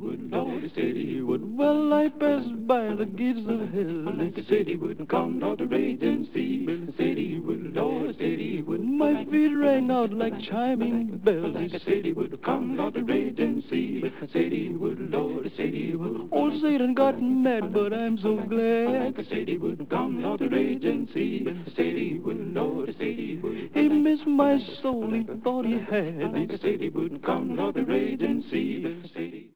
would, Lord, he said he would. Well, I passed by the gates of hell. Like I said he would come, Lord, the raging sea. Billy said he would, Lord, he said he would. My feet rang out like chiming bells. Like I said he would come, Lord, the raging sea. Billy said he would, Lord, he said he would. Old Satan got mad, but I'm so glad. Like I said he would come, Lord, the raging sea. Billy said he would, Lord, he said he would. He missed my soul, he thought he had. Like I said he would come, Lord, the raging sea. Billy said he